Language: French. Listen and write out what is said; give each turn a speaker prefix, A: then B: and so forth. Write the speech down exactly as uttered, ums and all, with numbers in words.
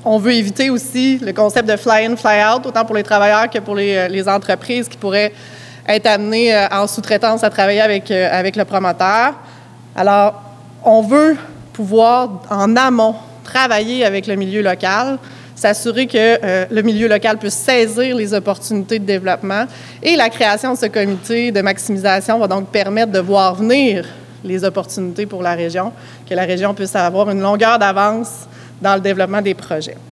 A: on veut éviter aussi le concept de fly-in, fly-out, autant pour les travailleurs que pour les, les entreprises qui pourraient être amenées en sous-traitance à travailler avec, avec le promoteur. Alors, on veut pouvoir, en amont, travailler avec le milieu local, s'assurer que euh, le milieu local puisse saisir les opportunités de développement. Et la création de ce comité de maximisation va donc permettre de voir venir les opportunités pour la région, que la région puisse avoir une longueur d'avance dans le développement des projets.